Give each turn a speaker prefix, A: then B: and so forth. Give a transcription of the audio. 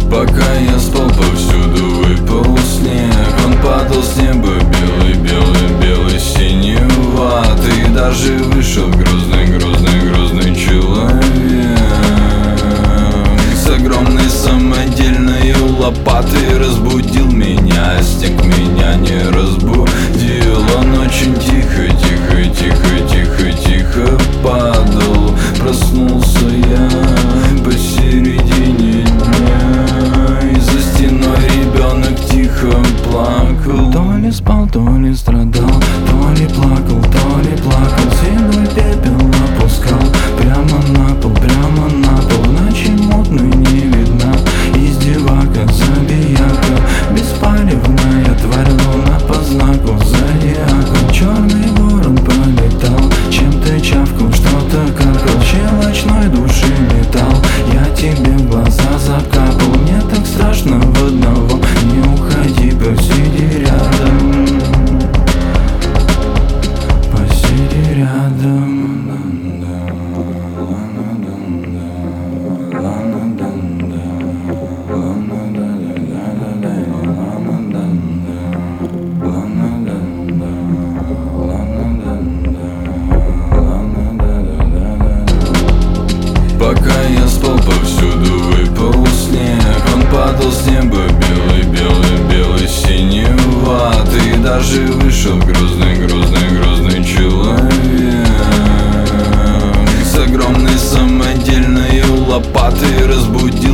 A: Пока я спал, повсюду выпал снег. Он падал с неба белый, белый, белый, синеватый. Даже вышел грозный, грозный, грозный человек с огромной самодельной лопатой. Разбудил меня, снег меня не разбудил. Он очень тихо, тихо, тихо, тихо, тихо падал. Проснулся я посередине дня, и за стеной ребенок тихо плакал.
B: То ли спал, то ли страдал, то ли плакал, то ли плакал. Седой пепел опускал прямо на пол, прямо на пол. В ночи мутной не видна издевака, забияка, беспалевная тварь, луна по знаку зодиака. Черный ворон пролетал, чем-то чавкал, что-то каркал, щелочной души металл. Я тебе в глаза закапал, мне так страшно в одного. Не уходи, посиди рядом, посиди рядом.
A: Пока я спал, повсюду выпал снег. Он падал с неба белый, белый, белый, синеватый. Даже вышел грозный, грозный, грозный человек с огромной самодельной лопатой. Разбудил